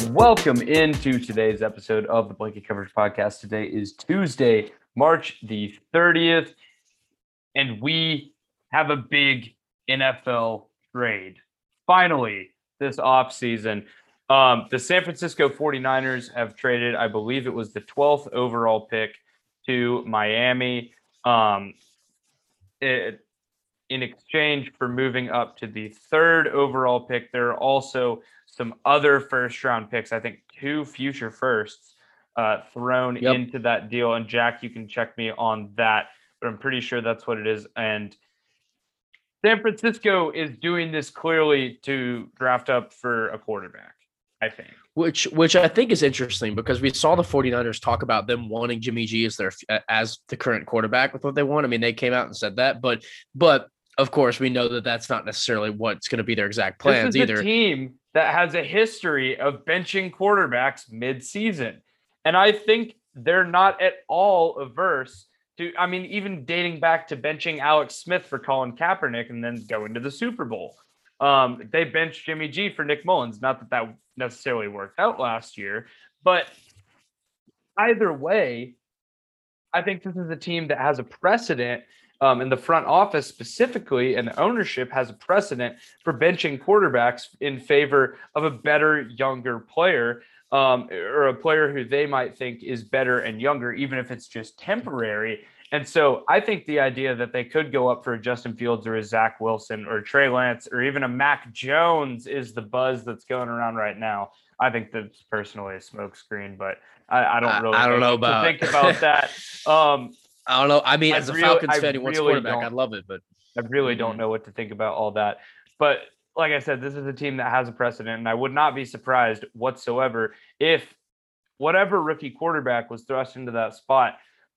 Welcome into today's episode of the Blanket Coverage Podcast. Today is Tuesday, March the 30th, and we have a big NFL trade. Finally, this offseason, the San Francisco 49ers have traded, I believe it was the 12th overall pick to Miami in exchange for moving up to the 3rd overall pick. There are also some other first-round picks, I think 2 future firsts thrown into that deal. And Jack, you can check me on that, but I'm pretty sure that's what it is. And San Francisco is doing this clearly to draft up for a quarterback, I think. Which I think is interesting because we saw the 49ers talk about them wanting Jimmy G as the current quarterback with what they want. I mean, they came out and said that, but of course we know that that's not necessarily what's going to be their exact plans either. This is a team that has a history of benching quarterbacks mid-season. And I think they're not at all averse to, I mean, even dating back to benching Alex Smith for Colin Kaepernick and then going to the Super Bowl. They benched Jimmy G for Nick Mullins. Not that necessarily worked out last year, but either way, I think this is a team that has a precedent in the front office specifically, and ownership has a precedent for benching quarterbacks in favor of a better, younger player, or a player who they might think is better and younger, even if it's just temporary. And so I think the idea that they could go up for a Justin Fields or a Zach Wilson or Trey Lance or even a Mac Jones is the buzz that's going around right now. I think that's personally a smokescreen, but I don't know about to think about that. I don't know. I mean, as a Falcons fan who wants quarterback, I'd love it, but I really don't know what to think about all that. But like I said, this is a team that has a precedent, and I would not be surprised whatsoever if whatever rookie quarterback was thrust into that spot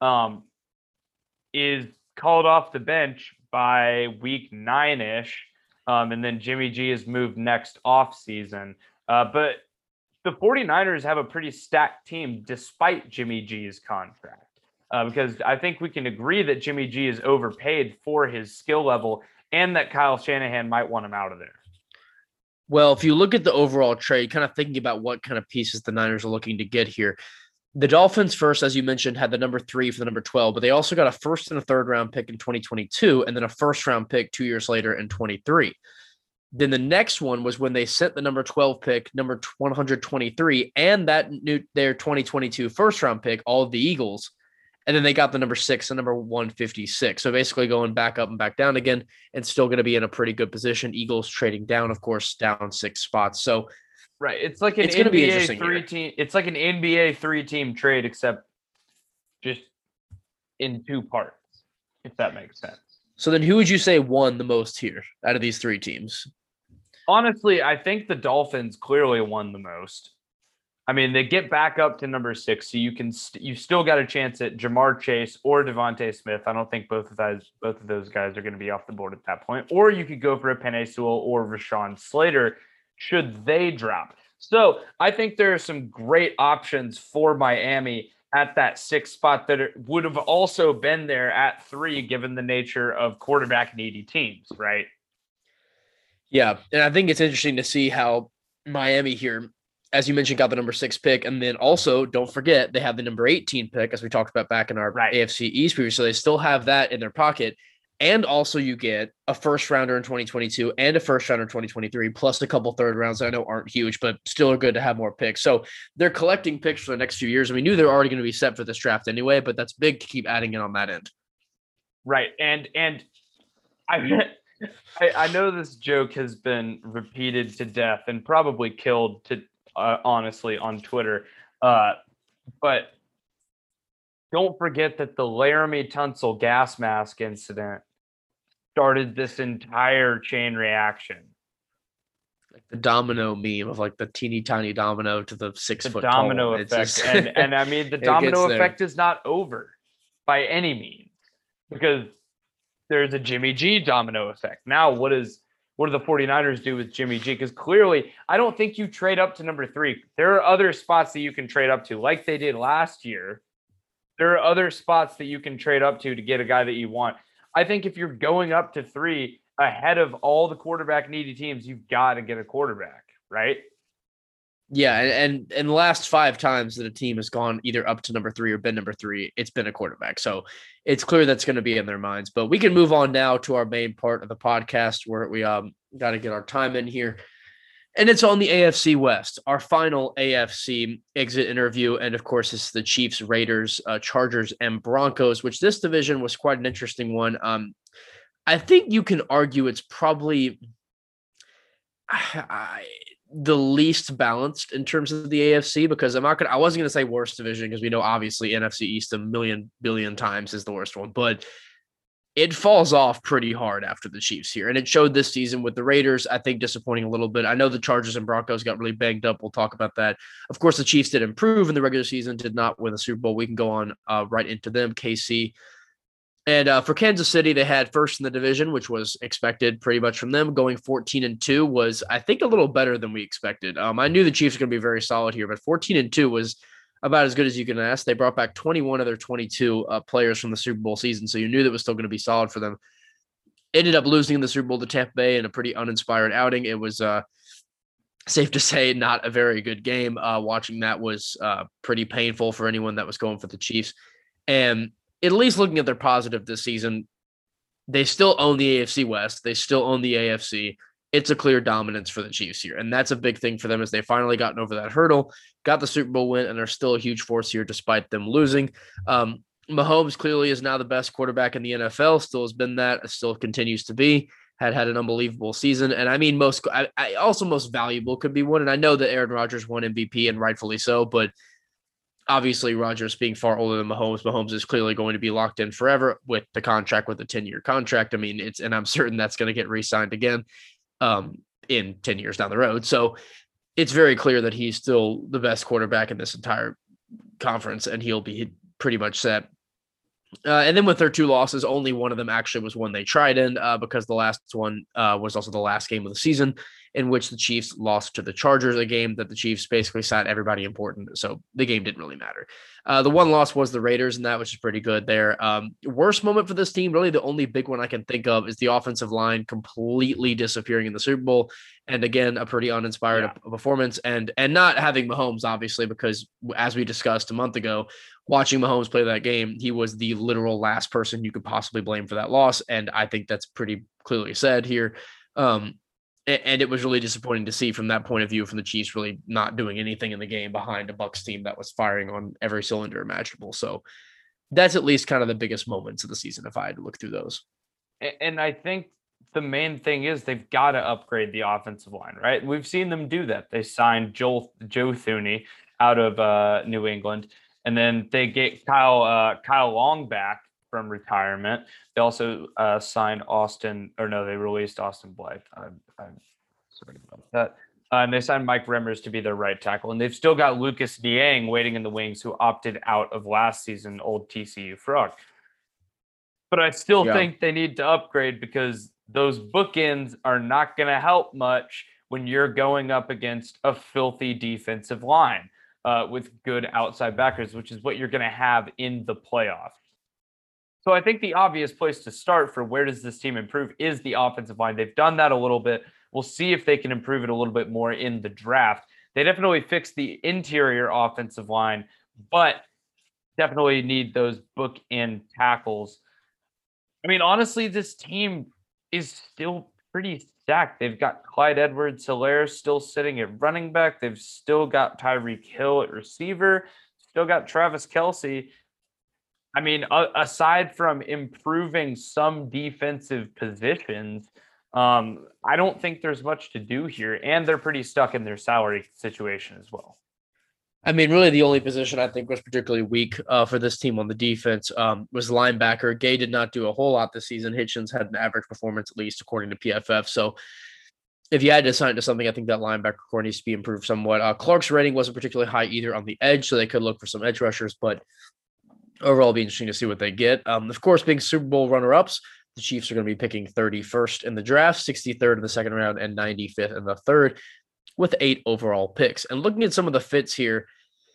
is called off the bench by week 9-ish, and then Jimmy G is moved next offseason. But the 49ers have a pretty stacked team despite Jimmy G's contract. Because I think we can agree that Jimmy G is overpaid for his skill level and that Kyle Shanahan might want him out of there. Well, if you look at the overall trade, kind of thinking about what kind of pieces the Niners are looking to get here, the Dolphins first, as you mentioned, had the number 3 for the number 12, but they also got a first and a third round pick in 2022 and then a first round pick 2 years later in 23. Then the next one was when they sent the number 12 pick, number 123, and their 2022 first round pick, all of the Eagles. And then they got the number 6 and number 156. So basically going back up and back down again and still going to be in a pretty good position. Eagles trading down, of course, down 6 spots. So right. It's like an NBA 3-team. It's like an NBA 3-team trade, except just in 2 parts, if that makes sense. So then who would you say won the most here out of these 3 teams? Honestly, I think the Dolphins clearly won the most. I mean, they get back up to number 6, so you still got a chance at Jamar Chase or Devontae Smith. I don't think both of those guys are going to be off the board at that point. Or you could go for a Penei Sewell or Rashawn Slater should they drop. So I think there are some great options for Miami at that 6th spot that would have also been there at 3, given the nature of quarterback needy teams, right? Yeah, and I think it's interesting to see how Miami here, as you mentioned, got the number 6 pick. And then also, don't forget, they have the number 18 pick, as we talked about back in our AFC East preview. So they still have that in their pocket. And also you get a first rounder in 2022 and a first rounder in 2023, plus a couple third rounds that I know aren't huge, but still are good to have more picks. So they're collecting picks for the next few years. And we knew they're already going to be set for this draft anyway, but that's big to keep adding in on that end. Right. And I know this joke has been repeated to death and probably killed to honestly on Twitter. But don't forget that the Laramie Tunsil gas mask incident started this entire chain reaction. Like the domino meme of like the teeny tiny domino to the 6 foot domino effect. And I mean, the domino effect is not over by any means because there's a Jimmy G domino effect. Now, what do the 49ers do with Jimmy G? Because clearly, I don't think you trade up to number 3. There are other spots that you can trade up to, like they did last year. There are other spots that you can trade up to get a guy that you want. I think if you're going up to 3 ahead of all the quarterback needy teams, you've got to get a quarterback, right? Yeah, and in the last 5 times that a team has gone either up to number 3 or been number 3, it's been a quarterback. So it's clear that's going to be in their minds. But we can move on now to our main part of the podcast where we got to get our time in here. And it's on the AFC West, our final AFC exit interview. And of course, it's the Chiefs, Raiders, Chargers, and Broncos, which this division was quite an interesting one. I think you can argue it's probably the least balanced in terms of the AFC, because I wasn't going to say worst division because we know obviously NFC East a million billion times is the worst one, but it falls off pretty hard after the Chiefs here. And it showed this season with the Raiders, I think, disappointing a little bit. I know the Chargers and Broncos got really banged up. We'll talk about that. Of course, the Chiefs did improve in the regular season, did not win the Super Bowl. We can go on right into them, KC. And for Kansas City, they had first in the division, which was expected pretty much from them. Going 14-2 was, I think, a little better than we expected. I knew the Chiefs were going to be very solid here, but 14-2 was about as good as you can ask. They brought back 21 of their 22 players from the Super Bowl season, so you knew that was still going to be solid for them. Ended up losing in the Super Bowl to Tampa Bay in a pretty uninspired outing. It was safe to say not a very good game. Watching that was pretty painful for anyone that was going for the Chiefs. And at least looking at their positive this season, they still own the AFC West. They still own the AFC. It's a clear dominance for the Chiefs here. And that's a big thing for them as they finally gotten over that hurdle, got the Super Bowl win, and are still a huge force here despite them losing. Mahomes clearly is now the best quarterback in the NFL, still has been that, still continues to be, had an unbelievable season. And I mean, most valuable could be one. And I know that Aaron Rodgers won MVP and rightfully so, but obviously Rodgers being far older than Mahomes is clearly going to be locked in forever with the contract, with a 10-year contract. I mean, and I'm certain that's going to get re-signed again in 10 years down the road. So it's very clear that he's still the best quarterback in this entire conference, and he'll be pretty much set. And then with their 2 losses, only one of them actually was one they tried in because the last one was also the last game of the season, in which the Chiefs lost to the Chargers, a game that the Chiefs basically sat everybody important. So the game didn't really matter. The one loss was the Raiders, and that was just pretty good there. Worst moment for this team, really the only big one I can think of, is the offensive line completely disappearing in the Super Bowl. And again, a pretty uninspired performance, and not having Mahomes, obviously, because as we discussed a month ago, watching Mahomes play that game, he was the literal last person you could possibly blame for that loss. And I think that's pretty clearly said here. And it was really disappointing to see from that point of view, from the Chiefs really not doing anything in the game behind a Bucs team that was firing on every cylinder imaginable. So that's at least kind of the biggest moments of the season if I had to look through those. And I think the main thing is they've got to upgrade the offensive line, right? We've seen them do that. They signed Joe Thuney out of New England, and then they get Kyle Long back from retirement. They also signed they released Austin Blythe. I'm sorry about that. And they signed Mike Remmers to be their right tackle. And they've still got Lucas Niang waiting in the wings, who opted out of last season, old TCU Frog. But I still think they need to upgrade, because those bookends are not going to help much when you're going up against a filthy defensive line with good outside backers, which is what you're going to have in the playoffs. So I think the obvious place to start for where does this team improve is the offensive line. They've done that a little bit. We'll see if they can improve it a little bit more in the draft. They definitely fixed the interior offensive line, but definitely need those bookend tackles. I mean, honestly, this team is still pretty stacked. They've got Clyde Edwards-Helaire still sitting at running back. They've still got Tyreek Hill at receiver, still got Travis Kelce. I mean, aside from improving some defensive positions, I don't think there's much to do here, and they're pretty stuck in their salary situation as well. I mean, really the only position I think was particularly weak for this team on the defense was linebacker. Gay did not do a whole lot this season. Hitchens had an average performance, at least according to PFF. So if you had to assign it to something, I think that linebacker core needs to be improved somewhat. Clark's rating wasn't particularly high either on the edge, so they could look for some edge rushers, but overall it'll be interesting to see what they get. Of course, being Super Bowl runner-ups, the Chiefs are going to be picking 31st in the draft, 63rd in the second round, and 95th in the third, with 8 overall picks. And looking at some of the fits here,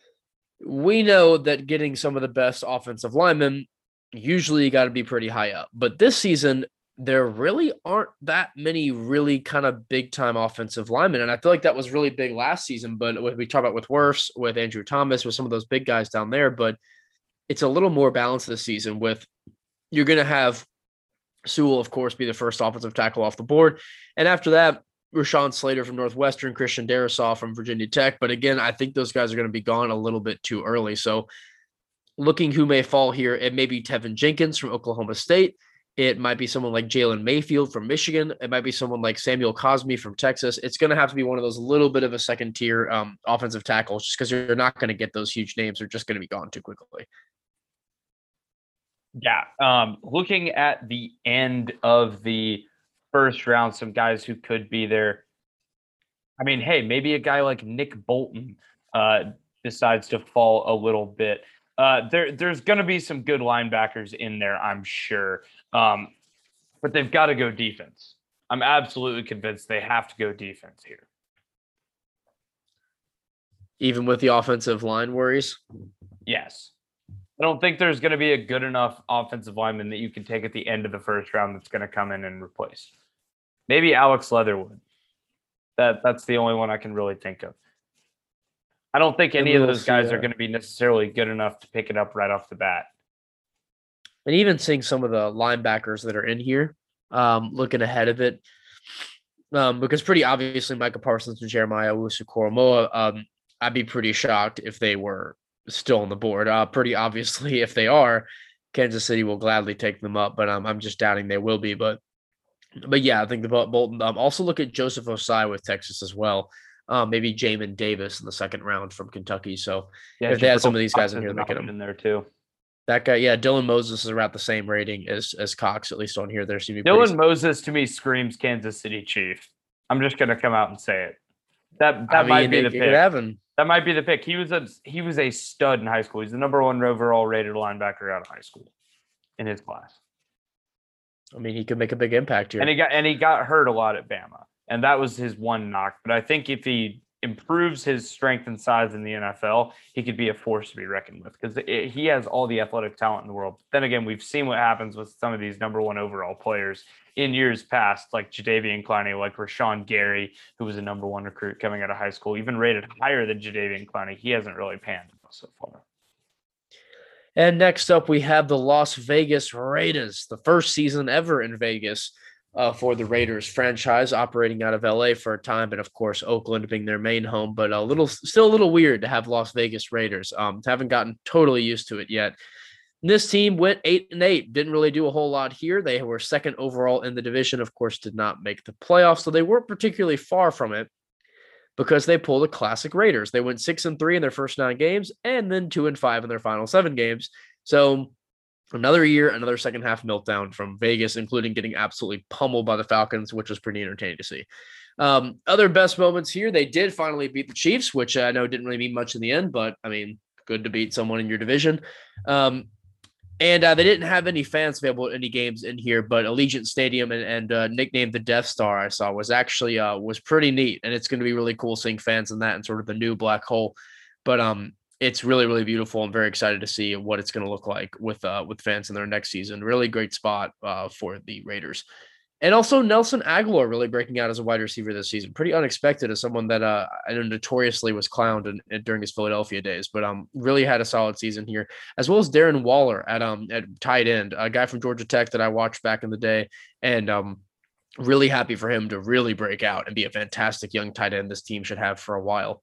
we know that getting some of the best offensive linemen, usually you got to be pretty high up. But this season, there really aren't that many really kind of big time offensive linemen. And I feel like that was really big last season. But we talk about with Wirfs, with Andrew Thomas, with some of those big guys down there. But it's a little more balanced this season with you're going to have Sewell, of course, be the first offensive tackle off the board. And after that, Rashawn Slater from Northwestern, Christian Darrisaw from Virginia Tech. But again, I think those guys are going to be gone a little bit too early. So looking who may fall here, it may be Tevin Jenkins from Oklahoma State. It might be someone like Jalen Mayfield from Michigan. It might be someone like Samuel Cosme from Texas. It's going to have to be one of those little bit of a second tier offensive tackles just because you're not going to get those huge names. They're just going to be gone too quickly. Yeah. Looking at the end of the first round, some guys who could be there. I mean, hey, maybe a guy like Nick Bolton decides to fall a little bit. There's going to be some good linebackers in there, I'm sure. But they've got to go defense. I'm absolutely convinced they have to go defense here. Even with the offensive line worries? Yes. I don't think there's going to be a good enough offensive lineman that you can take at the end of the first round that's going to come in and replace. Maybe Alex Leatherwood. That's the only one I can really think of. I don't think any of those guys are going to be necessarily good enough to pick it up right off the bat. And even seeing some of the linebackers that are in here, looking ahead of it, because pretty obviously Micah Parsons and Jeremiah Owusu-Koramoah, I'd be pretty shocked if they were still on the board. Pretty obviously, if they are, Kansas City will gladly take them up, but I'm just doubting they will be. But yeah, I think the Bolton. Also look at Joseph Osai with Texas as well. Maybe Jamin Davis in the second round from Kentucky. So yeah, if they had some of these guys in here, they get them in there too. That guy, yeah, Dylan Moses is around the same rating as Cox, at least on here. There seems to be Dylan Moses to me screams Kansas City Chief. I'm just gonna come out and say it. That might be the pick. That might be the pick. He was a stud in high school. He's the number 1 overall rated linebacker out of high school in his class. I mean, he could make a big impact here. And he got hurt a lot at Bama, and that was his one knock. But I think if he improves his strength and size in the NFL, he could be a force to be reckoned with because he has all the athletic talent in the world. But then again, we've seen what happens with some of these number 1 overall players in years past, like Jadeveon Clowney, like Rashawn Gary, who was a number 1 recruit coming out of high school, even rated higher than Jadeveon Clowney. He hasn't really panned so far. And next up, we have the Las Vegas Raiders, the first season ever in Vegas for the Raiders franchise, operating out of LA for a time, and of course Oakland being their main home. But still a little weird to have Las Vegas Raiders. Haven't gotten totally used to it yet. This team went 8-8, didn't really do a whole lot here. They were second overall in the division, of course, did not make the playoffs, so they weren't particularly far from it because they pulled a classic Raiders. They went 6-3 in their first 9 games and then 2-5 in their final 7 games. So another year, another second half meltdown from Vegas, including getting absolutely pummeled by the Falcons, which was pretty entertaining to see. Other best moments here, they did finally beat the Chiefs, which I know didn't really mean much in the end, but I mean, good to beat someone in your division. And they didn't have any fans available at any games in here, but Allegiant Stadium and nicknamed the Death Star I saw was actually was pretty neat. And it's going to be really cool seeing fans in that and sort of the new black hole. But it's really, really beautiful. I'm very excited to see what it's going to look like with fans in their next season. Really great spot for the Raiders. And also Nelson Aguilar really breaking out as a wide receiver this season. Pretty unexpected as someone that I know notoriously was clowned during his Philadelphia days, but really had a solid season here, as well as Darren Waller at tight end, a guy from Georgia Tech that I watched back in the day, and really happy for him to really break out and be a fantastic young tight end this team should have for a while.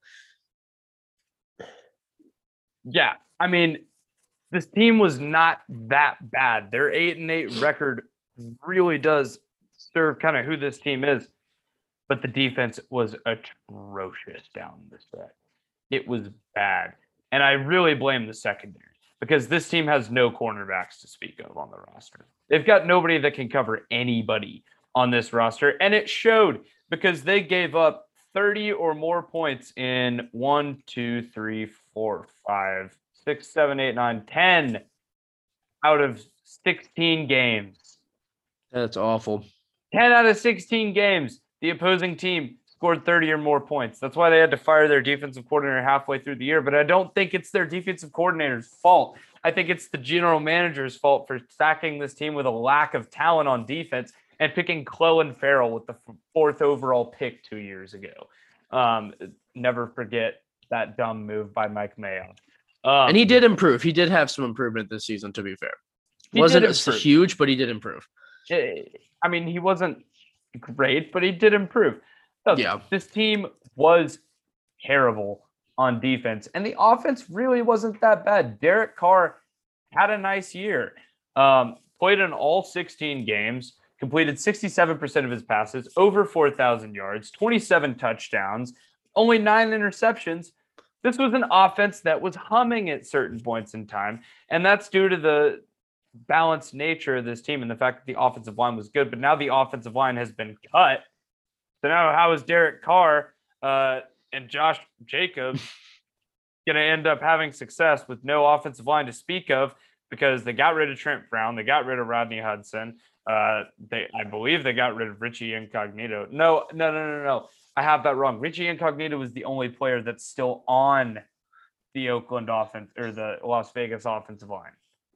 Yeah, I mean, this team was not that bad. Their 8-8 record really does serve kind of who this team is, but the defense was atrocious down the stretch. It was bad, and I really blame the secondary because this team has no cornerbacks to speak of on the roster. They've got nobody that can cover anybody on this roster, and it showed because they gave up 30 or more points in 1, 2, 3, 4, 5, 6, 7, 8, 9, 10 out of 16 games. That's awful. 10 out of 16 games, the opposing team scored 30 or more points. That's why they had to fire their defensive coordinator halfway through the year. But I don't think it's their defensive coordinator's fault. I think it's the general manager's fault for sacking this team with a lack of talent on defense and picking Clelin Ferrell with the fourth overall pick 2 years ago. Never forget that dumb move by Mike Mayock. And he did improve. He did have some improvement this season, to be fair. Wasn't huge, but he did improve. I mean, he wasn't great, but he did improve. Yeah. This team was terrible on defense, and the offense really wasn't that bad. Derek Carr had a nice year. Played in all 16 games, completed 67% of his passes, over 4,000 yards, 27 touchdowns, only 9 interceptions. This was an offense that was humming at certain points in time, and that's due to the balanced nature of this team and the fact that the offensive line was good. But now the offensive line has been cut. So now how is Derek Carr and Josh Jacobs going to end up having success with no offensive line to speak of? Because they got rid of Trent Brown, they got rid of Rodney Hudson. I believe they got rid of Richie Incognito. No. I have that wrong. Richie Incognito was the only player that's still on the Oakland offense or the Las Vegas offensive line.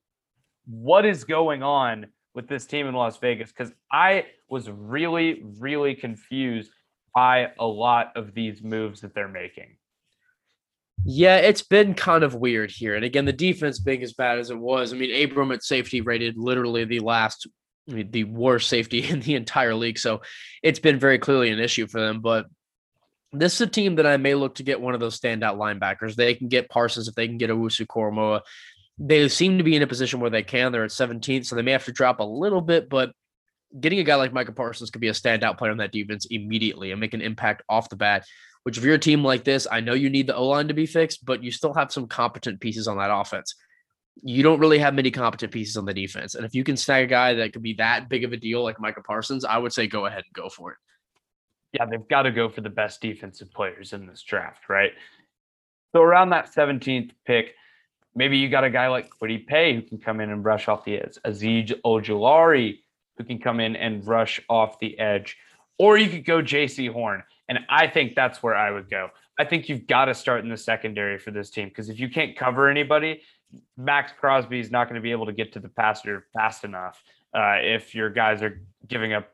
What is going on with this team in Las Vegas? Because I was really, really confused by a lot of these moves that they're making. Yeah, it's been kind of weird here. And again, the defense being as bad as it was. I mean, Abram at safety rated literally the worst safety in the entire league. So it's been very clearly an issue for them. But this is a team that I may look to get one of those standout linebackers. They can get Parsons if they can get Owusu-Koramoah. They seem to be in a position where they can. They're at 17th, so they may have to drop a little bit. But getting a guy like Micah Parsons could be a standout player on that defense immediately and make an impact off the bat. Which if you're a team like this, I know you need the O-line to be fixed, but you still have some competent pieces on that offense. You don't really have many competent pieces on the defense. And if you can snag a guy that could be that big of a deal like Micah Parsons, I would say go ahead and go for it. Yeah, they've got to go for the best defensive players in this draft, right? So around that 17th pick, maybe you got a guy like Kwity Paye who can come in and rush off the edge. Azeez Ojulari who can come in and rush off the edge. Or you could go Jaycee Horn. And I think that's where I would go. I think you've got to start in the secondary for this team because if you can't cover anybody, Max Crosby is not going to be able to get to the passer fast enough if your guys are giving up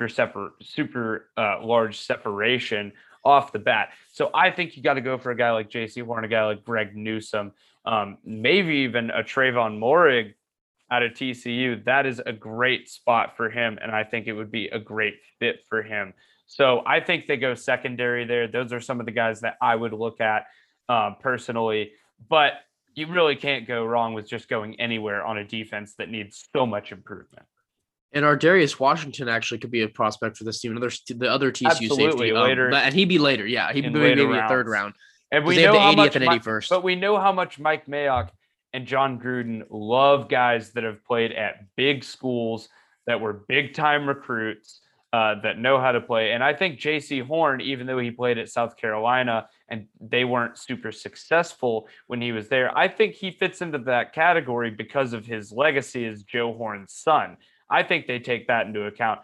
super large separation off the bat. So I think you got to go for a guy like Jaycee Horn, a guy like Greg Newsome, maybe even a Trayvon Moehrig out of TCU. That is a great spot for him, and I think it would be a great fit for him. So I think they go secondary there. Those are some of the guys that I would look at personally. But you really can't go wrong with just going anywhere on a defense that needs so much improvement. And Ardarius Washington actually could be a prospect for this team. The other TCU Absolutely, safety. later. And he'd be later. Yeah, he'd be maybe a third round. And we know how much, and 81st. But we know how much Mike Mayock and John Gruden love guys that have played at big schools that were big-time recruits that know how to play. And I think Jaycee Horn, even though he played at South Carolina and they weren't super successful when he was there, I think he fits into that category because of his legacy as Joe Horn's son. I think they take that into account.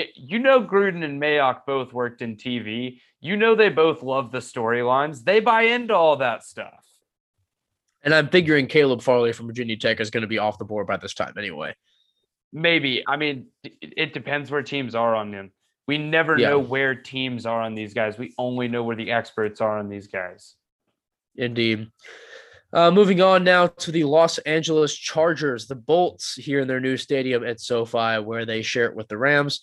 Gruden and Mayock both worked in TV. They both love the storylines. They buy into all that stuff. And I'm figuring Caleb Farley from Virginia Tech is going to be off the board by this time anyway. Maybe. I mean, it depends where teams are on them. We never know where teams are on these guys. We only know where the experts are on these guys. Indeed. Moving on now to the Los Angeles Chargers, the Bolts here in their new stadium at SoFi, where they share it with the Rams.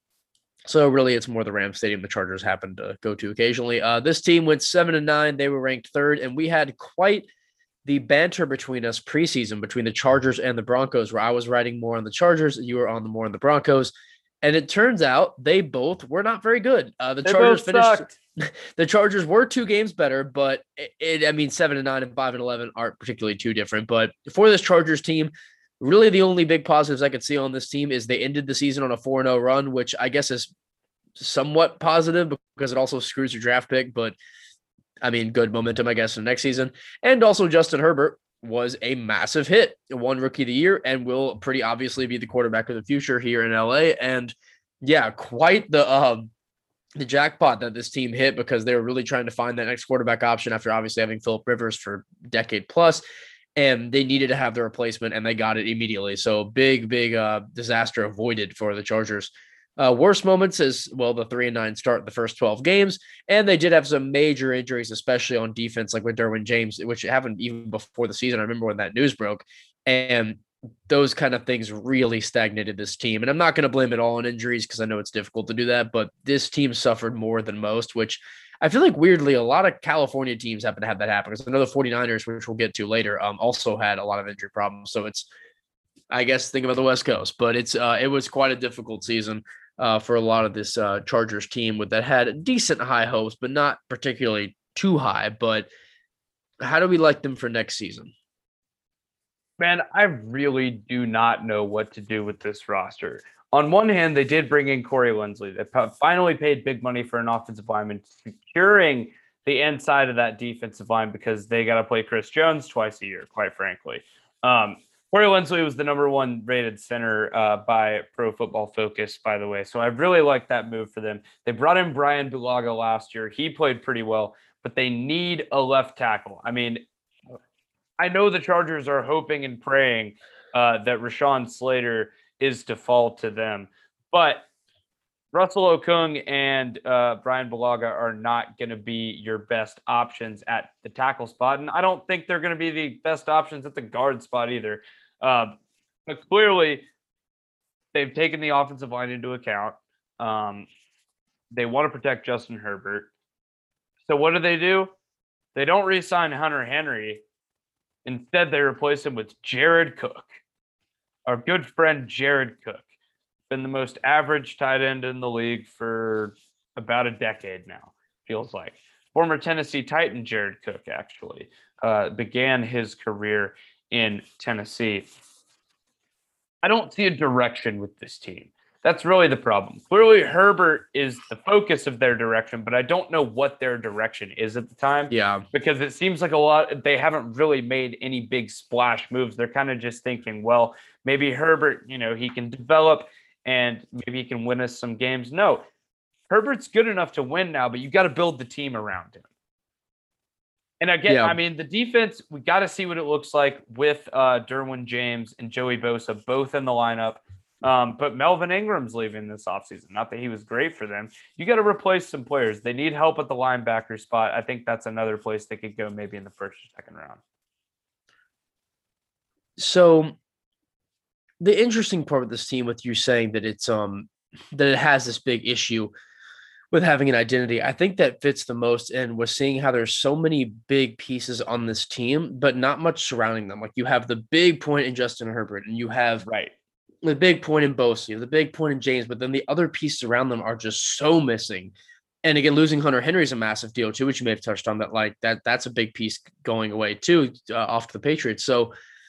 So really, it's more the Rams stadium the Chargers happen to go to occasionally. This team went 7-9. They were ranked third, and we had quite the banter between us preseason between the Chargers and the Broncos, where I was riding more on the Chargers, you were on the Broncos. And it turns out they both were not very good. The Chargers finished. The Chargers were 2 games better, but 7-9 and 5-11 aren't particularly too different. But for this Chargers team, really the only big positives I could see on this team is they ended the season on a 4-0 run, which I guess is somewhat positive because it also screws your draft pick. But I mean, good momentum, I guess, in the next season. And also Justin Herbert was a massive hit, won Rookie of the Year, and will pretty obviously be the quarterback of the future here in LA. And yeah, quite the jackpot that this team hit because they were really trying to find that next quarterback option after obviously having Phillip Rivers for a decade plus, and they needed to have the replacement, and they got it immediately. So big disaster avoided for the Chargers. Worst moments is, well, the 3-9 start the first 12 games, and they did have some major injuries, especially on defense, like with Derwin James, which happened even before the season. I remember when that news broke, and those kind of things really stagnated this team. And I'm not going to blame it all on injuries because I know it's difficult to do that, but this team suffered more than most, which I feel like weirdly a lot of California teams happen to have that happen. Because I know the 49ers, which we'll get to later, also had a lot of injury problems. So it's, I guess, think about the West Coast, but it was quite a difficult season for a lot of this Chargers team that had decent high hopes, but not particularly too high. But how do we like them for next season? Man, I really do not know what to do with this roster. On one hand, they did bring in Corey Linsley. They finally paid big money for an offensive lineman, securing the inside of that defensive line because they got to play Chris Jones twice a year, quite frankly. Corey Linsley was the number one rated center by Pro Football Focus, by the way. So I really like that move for them. They brought in Brian Bulaga last year. He played pretty well, but they need a left tackle. I mean, I know the Chargers are hoping and praying that Rashawn Slater is to fall to them, but Russell Okung and Brian Bulaga are not going to be your best options at the tackle spot, and I don't think they're going to be the best options at the guard spot either. But clearly, they've taken the offensive line into account. They want to protect Justin Herbert. So what do? They don't re-sign Hunter Henry. Instead, they replace him with Jared Cook, our good friend Jared Cook. Been the most average tight end in the league for about a decade now, feels like. Former Tennessee Titan Jared Cook actually began his career in Tennessee. I don't see a direction with this team. That's really the problem. Clearly, Herbert is the focus of their direction, but I don't know what their direction is at the time. Yeah. Because it seems like they haven't really made any big splash moves. They're kind of just thinking, well, maybe Herbert, he can develop and maybe he can win us some games. No, Herbert's good enough to win now, but you got to build the team around him. And again, I mean, the defense, we got to see what it looks like with Derwin James and Joey Bosa both in the lineup. But Melvin Ingram's leaving this offseason. Not that he was great for them. You got to replace some players. They need help at the linebacker spot. I think that's another place they could go maybe in the first or second round. So the interesting part of this team with you saying that that it has this big issue with having an identity, I think that fits the most in with seeing how there's so many big pieces on this team, but not much surrounding them. Like you have the big point in Justin Herbert, and you have the big point in Bosa, the big point in James, but then the other pieces around them are just so missing. And again, losing Hunter Henry is a massive deal too, which you may have touched on. That's a big piece going away too, off to the Patriots. So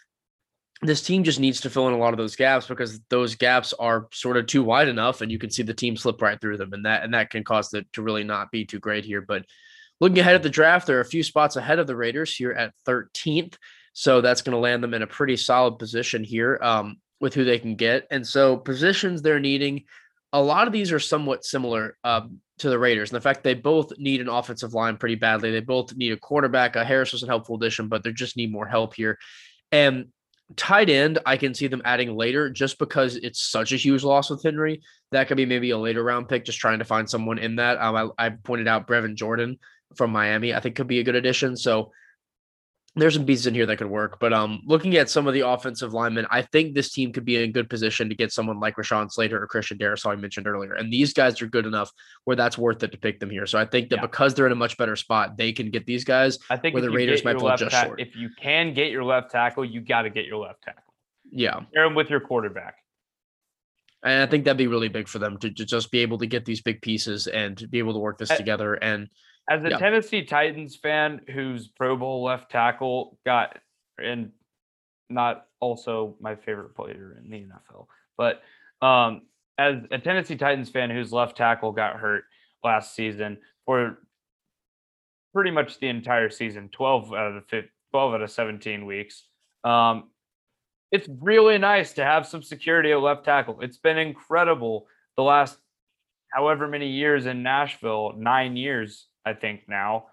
this team just needs to fill in a lot of those gaps because those gaps are sort of too wide enough, and you can see the team slip right through them, and that can cause it to really not be too great here. But looking ahead at the draft, there are a few spots ahead of the Raiders here at 13th, so that's going to land them in a pretty solid position here with who they can get. And so positions they're needing, a lot of these are somewhat similar to the Raiders, and the fact they both need an offensive line pretty badly. They both need a quarterback. Harris was a helpful addition, but they just need more help here. And tight end, I can see them adding later just because it's such a huge loss with Henry. That could be maybe a later round pick, just trying to find someone in that. I pointed out Brevin Jordan from Miami, I think could be a good addition. So there's some pieces in here that could work. But looking at some of the offensive linemen, I think this team could be in a good position to get someone like Rashawn Slater or Christian Darrisaw I mentioned earlier. And these guys are good enough where that's worth it to pick them here. So I think that because they're in a much better spot, they can get these guys. I think where the Raiders might fall just short. If you can get your left tackle, you got to get your left tackle. Yeah. Pair him with your quarterback. And I think that'd be really big for them to just be able to get these big pieces and be able to work this together. And as a Tennessee Titans fan whose Pro Bowl left tackle got, and not also my favorite player in the NFL, but as a Tennessee Titans fan whose left tackle got hurt last season for pretty much the entire season, 12 out of 17 weeks, it's really nice to have some security at left tackle. It's been incredible the last however many years in Nashville, 9 years, I think now,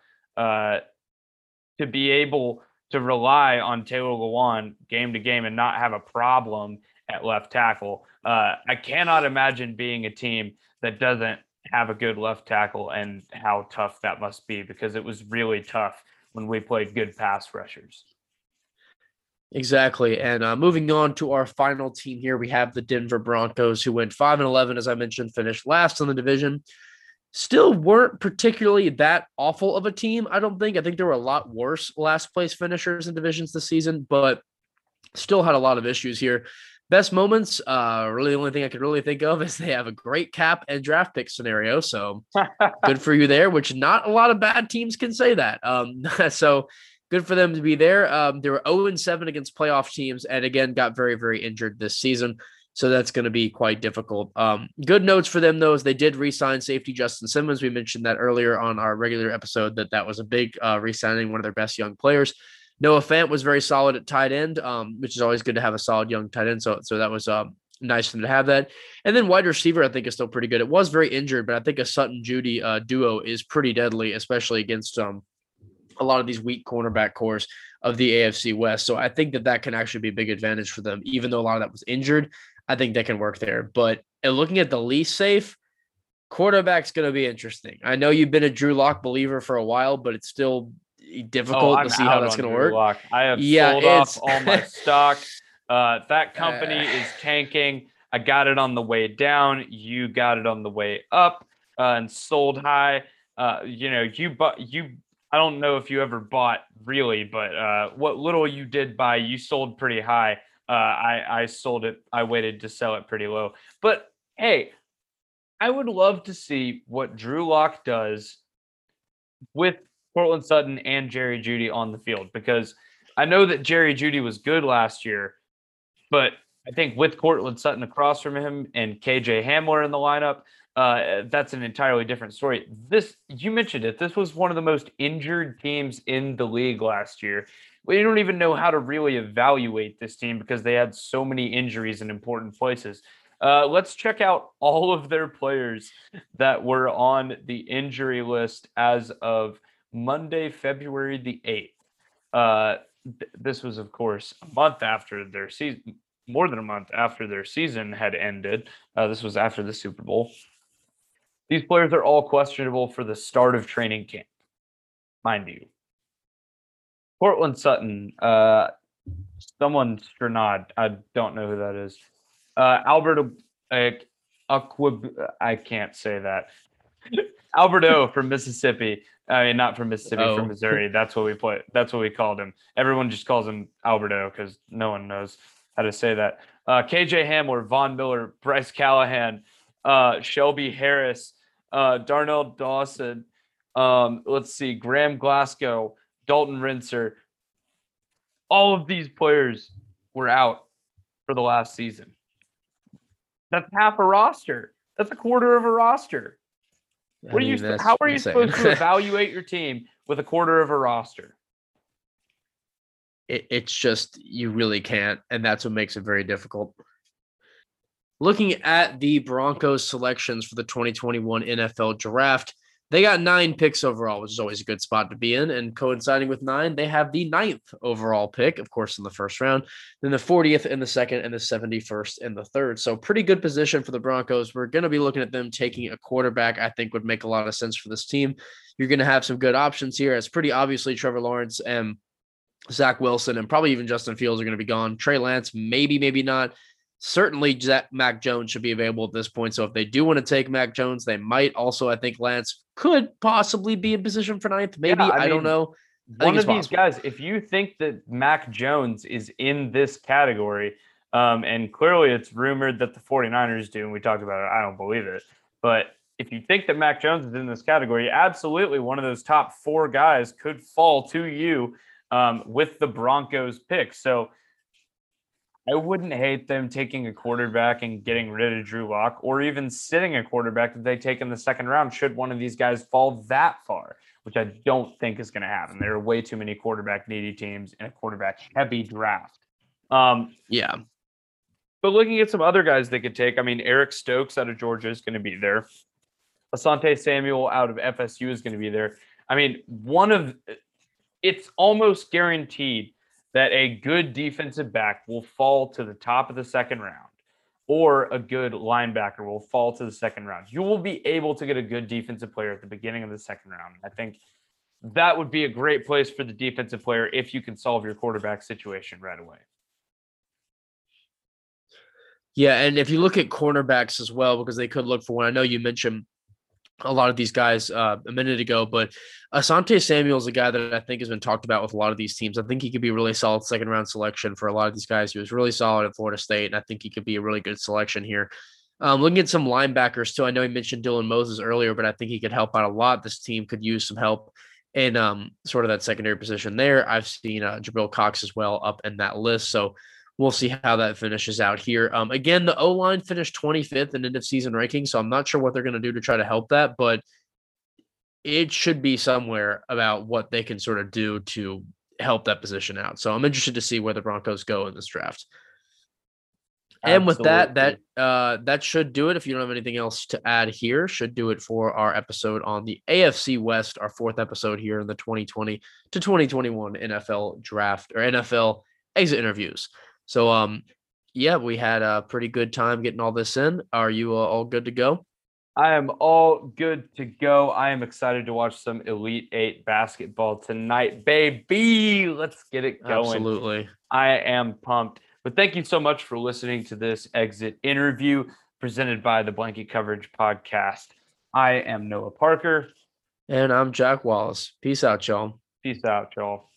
to be able to rely on Taylor Lewan game to game and not have a problem at left tackle. I cannot imagine being a team that doesn't have a good left tackle and how tough that must be, because it was really tough when we played good pass rushers. Exactly. And moving on to our final team here, we have the Denver Broncos, who went 5-11, as I mentioned, finished last in the division. Still weren't particularly that awful of a team, I don't think. I think there were a lot worse last place finishers in divisions this season, but still had a lot of issues here. Best moments, really the only thing I could really think of is they have a great cap and draft pick scenario. So good for you there, which not a lot of bad teams can say that. So good for them to be there. They were 0-7 against playoff teams, and again, got very, very injured this season. So that's going to be quite difficult. Good notes for them, though, is they did re-sign safety Justin Simmons. We mentioned that earlier on our regular episode, that was a big re-signing, one of their best young players. Noah Fant was very solid at tight end, which is always good to have a solid young tight end. So that was nice for them to have that. And then wide receiver, I think, is still pretty good. It was very injured, but I think a Sutton-Judy duo is pretty deadly, especially against a lot of these weak cornerback cores of the AFC West. So I think that can actually be a big advantage for them, even though a lot of that was injured. I think that can work there. But looking at the least safe, quarterback's going to be interesting. I know you've been a Drew Lock believer for a while, but it's still difficult to see how that's going to work. Lock. I have sold off all my stock. That company is tanking. I got it on the way down. You got it on the way up, and sold high. I don't know if you ever bought really, but what little you did buy, you sold pretty high. I sold it. I waited to sell it pretty low. But hey, I would love to see what Drew Lock does with Courtland Sutton and Jerry Jeudy on the field, because I know that Jerry Jeudy was good last year, but I think with Courtland Sutton across from him and KJ Hamler in the lineup, that's an entirely different story. You mentioned it. This was one of the most injured teams in the league last year. We don't even know how to really evaluate this team because they had so many injuries in important places. Let's check out all of their players that were on the injury list as of Monday, February the 8th. This was, of course, a month after their season, more than a month after their season had ended. This was after the Super Bowl. These players are all questionable for the start of training camp, mind you. Courtland Sutton, someone Strenad, I don't know who that is. Albert, I can't say that. Alberto from Mississippi. I mean, not from Mississippi, from Missouri. That's what we play. That's what we called him. Everyone just calls him Alberto because no one knows how to say that. KJ Hamler, Von Miller, Bryce Callahan, Shelby Harris, Darnell Dawson. Let's see, Graham Glasgow, Dalton Rinser. All of these players were out for the last season. That's half a roster. That's a quarter of a roster. How are you supposed to evaluate your team with a quarter of a roster? It's just, you really can't, and that's what makes it very difficult. Looking at the Broncos selections for the 2021 NFL Draft, they got 9 picks overall, which is always a good spot to be in. And coinciding with 9, they have the 9th overall pick, of course, in the first round, then the 40th in the second, and the 71st in the third. So pretty good position for the Broncos. We're going to be looking at them taking a quarterback. I think would make a lot of sense for this team. You're going to have some good options here. It's pretty obviously Trevor Lawrence and Zach Wilson and probably even Justin Fields are going to be gone. Trey Lance, maybe not. Certainly, Mac Jones should be available at this point. So if they do want to take Mac Jones, they might also. I think Lance could possibly be in position for 9th. Maybe. Yeah, I don't know. One of these guys, if you think that Mac Jones is in this category, and clearly it's rumored that the 49ers do, and we talked about it, I don't believe it. But if you think that Mac Jones is in this category, absolutely one of those top 4 guys could fall to you with the Broncos pick. So I wouldn't hate them taking a quarterback and getting rid of Drew Lock, or even sitting a quarterback that they take in the second round should one of these guys fall that far, which I don't think is going to happen. There are way too many quarterback needy teams in a quarterback heavy draft. Yeah. But looking at some other guys they could take, I mean, Eric Stokes out of Georgia is going to be there. Asante Samuel out of FSU is going to be there. I mean, it's almost guaranteed that a good defensive back will fall to the top of the second round or a good linebacker will fall to the second round. You will be able to get a good defensive player at the beginning of the second round. I think that would be a great place for the defensive player if you can solve your quarterback situation right away. Yeah, and if you look at cornerbacks as well, because they could look for one. I know you mentioned a lot of these guys a minute ago, but Asante Samuel is a guy that I think has been talked about with a lot of these teams. I think he could be a really solid second round selection for a lot of these guys. He was really solid at Florida State, and I think he could be a really good selection here. Looking at some linebackers too, I know he mentioned Dylan Moses earlier, but I think he could help out a lot. This team could use some help in sort of that secondary position there. I've seen Jabril Cox as well up in that list, so we'll see how that finishes out here. Again, the O-line finished 25th in end-of-season ranking, so I'm not sure what they're going to do to try to help that, but it should be somewhere about what they can sort of do to help that position out. So I'm interested to see where the Broncos go in this draft. And with that, that should do it. If you don't have anything else to add here, should do it for our episode on the AFC West, our fourth episode here in the 2020 to 2021 NFL draft or NFL exit interviews. So, yeah, we had a pretty good time getting all this in. Are you all good to go? I am all good to go. I am excited to watch some Elite Eight basketball tonight, baby. Let's get it going. Absolutely. I am pumped. But thank you so much for listening to this exit interview presented by the Blanket Coverage Podcast. I am Noah Parker. And I'm Jack Wallace. Peace out, y'all. Peace out, y'all.